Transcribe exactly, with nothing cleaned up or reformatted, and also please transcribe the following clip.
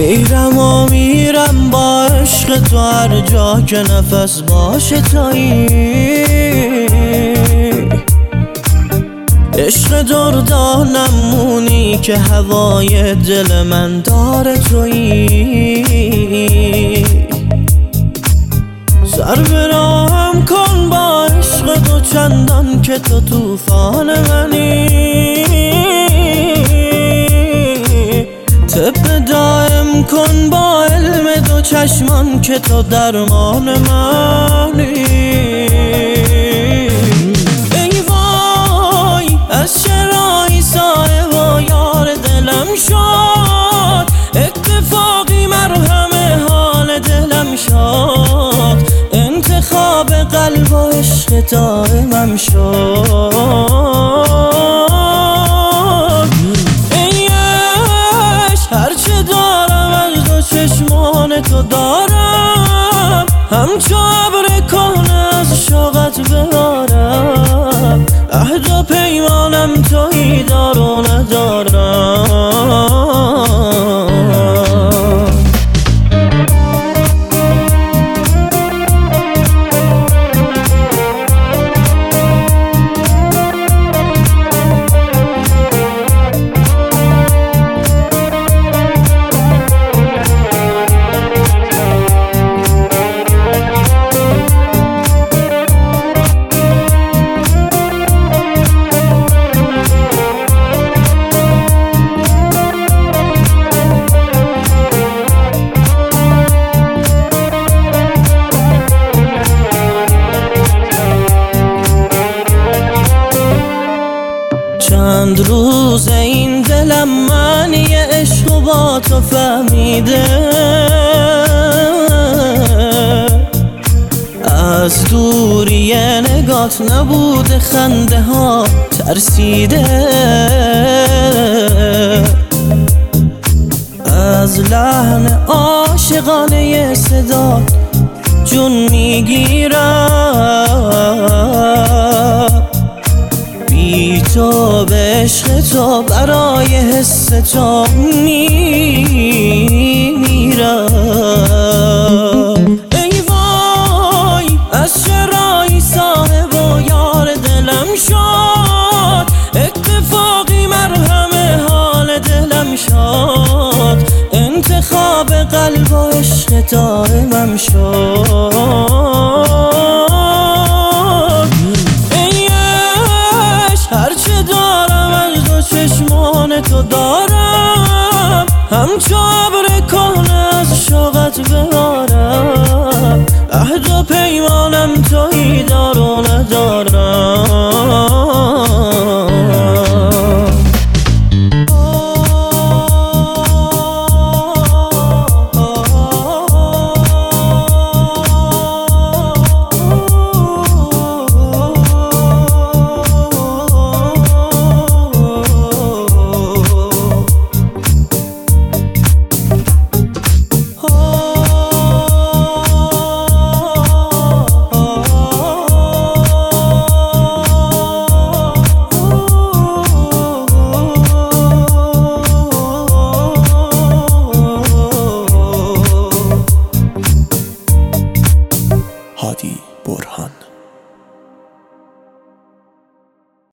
میرم و میرم با عشق تو هر جا که نفس باشه تویی. عشق دردانم مونی که هوای دل من داره تویی. سر براهم کن با عشق تو چندان که تو طوفان منی. طب دائم کن با علم دو چشمان که تو درمان منی. ای وای از چرایی صاحب و یار دلم شد، اتفاقی مرهم حال دلم شد، انتخاب قلب و عشق دائمم شد. هرچه دارم از دو چشمان تو دارم، همچو ابر کهنه از شوقت ببارم. عهد و پیمانم تویی دار و ندارم. چند روز این دلم معنی عشق و با تو فهمیده، از دوری نگات نبوده خنده ها ترسیده، از لحن عاشقانه صدات جون میگیرم. بی تو به عشق تو برای حس تو میمیرم. ای وای از چرایی صاحب و یار دلم شد، اتفاقی مرهم حال دلم شد، انتخاب قلب و عشق دائمم شد. هرچه دارم از دو چشمان تو دارم، همچو ابر کهنه از شوقت ببارم. عهد و پیمانم تویی دار و ندارم. هادی برهان.